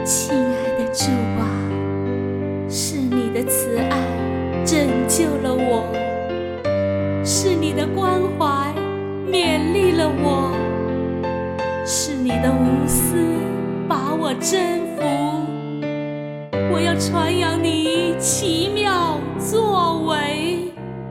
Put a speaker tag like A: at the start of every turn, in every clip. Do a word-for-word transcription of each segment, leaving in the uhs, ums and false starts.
A: 亲爱的主啊，是你的慈爱拯救了我，是你的关怀勉励了我，是你的无私把我征服。我要传扬你奇妙作为，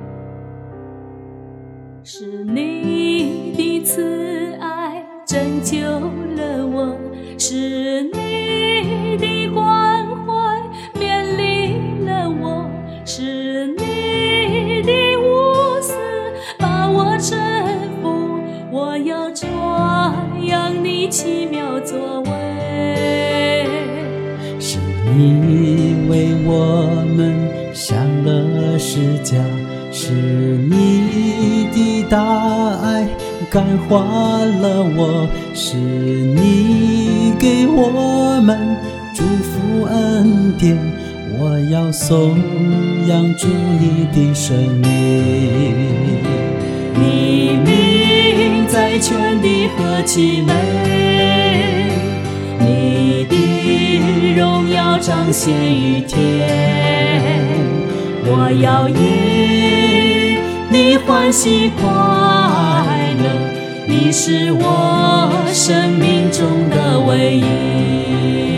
A: 是你的慈爱拯救了我，是你的关怀勉励了我，是你的无私把我征服。我要传扬你奇妙作为，
B: 是你为我们上了十架，是你的大爱感化了我，是你给我们祝福恩典。我要颂扬主你的生命，你名在全地何其美，你的荣耀彰显于天。我要因你欢喜快乐，你是我生命中的唯一。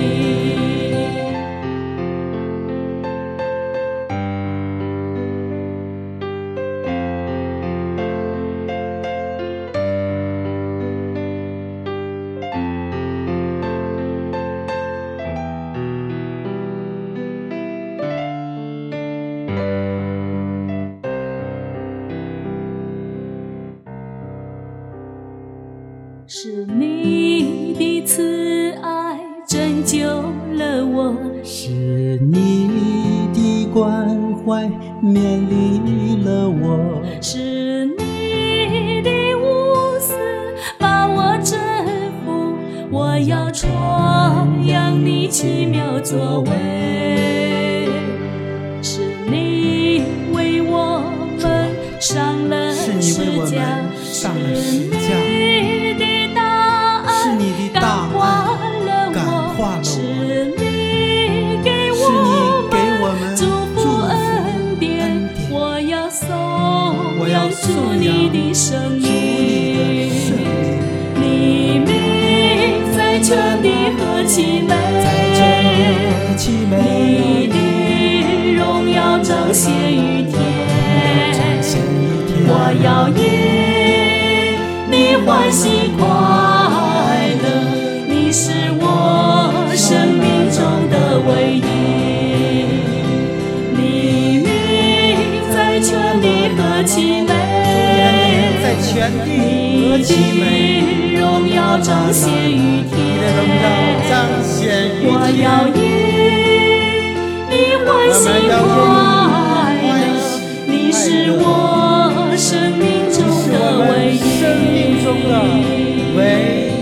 B: 是你的慈爱拯救了我，是你的关怀勉励了我，是你的无私把我征服。我要传扬你奇妙作为，是你为我们上了十架，
C: 上了十架，
A: 感化了我，是你给我们祝福恩典。我要颂扬主你的生命，你名在全地何其美，你的荣耀彰显于天。我要因你欢喜快乐，你是我生命中的唯一，你名在全地何其美，你的荣耀彰显于天。我要因你欢喜快乐，你是我生命中的唯一。